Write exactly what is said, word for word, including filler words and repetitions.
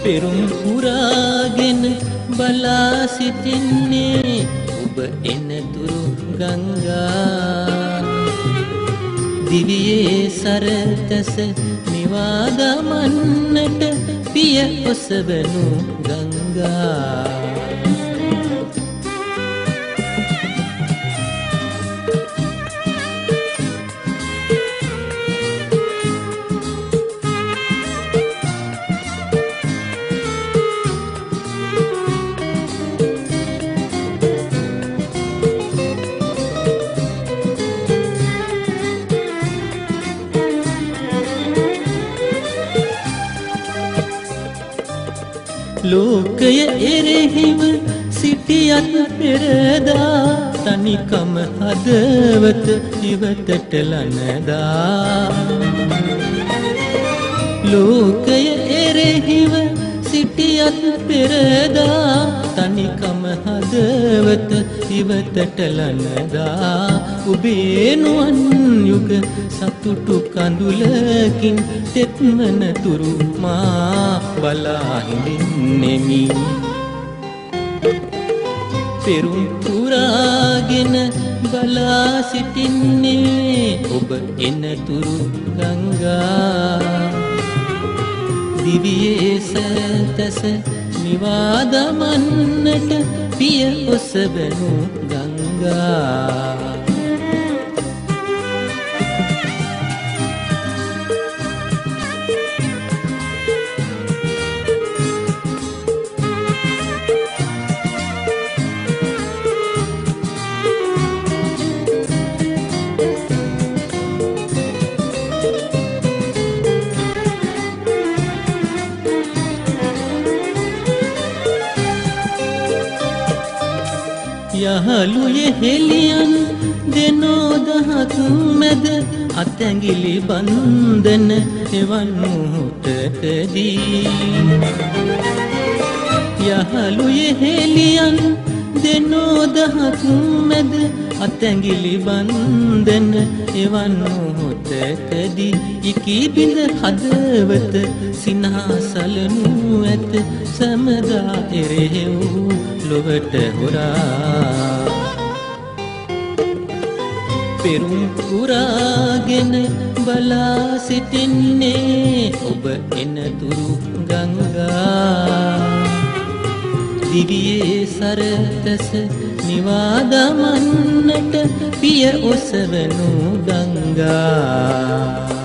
පෙරුම් පුරාගෙන බලා සිටින්නේ ඔබ එනතුරු ගංගා දිවියේ සරතස නිවා දමන්නට පිය ඔසවනු ගංගා ලෝකය එරෙහිව සිටියත් පෙරදා තනිකම හදවත ඉවතට ලනදා ලෝකය එරෙහිව සිටියත් පෙරදා තනිකම හදවත ඉවතට ලනදා ඔබේ නුවන් යුග සතුටු කඳුලකින් තෙත්මන තුරු මා බලා හිඳින්නෙමි පෙරුම් පුරාගෙන බලා සිටින්නේ ඔබ එනතුරු ගංගා දිවියේ සතස නිවා දමන්නට පිය ඔසවනු ගංගා යහළුයේ හෙලියන් දෙනෝ දහත් මැද අතැඟිලි බන්ධන එවන් මොහොතකදී යහළුයේ හෙලියන් දෙනෝ දහත් මැද අතැඟිලි බන්ධන එවන් මොහොතකදී ඉකී බිඳ හදවත සිනහසලනු ඇත සමදා එරෙහෙව් ලොවට හොරා පෙරුම් පුරාගෙන බලා සිටින්නේ ඔබ එනතුරු ගංගා දිවියේ සරතස නිවා දමන්නට පිය ඔසවනු ගංගා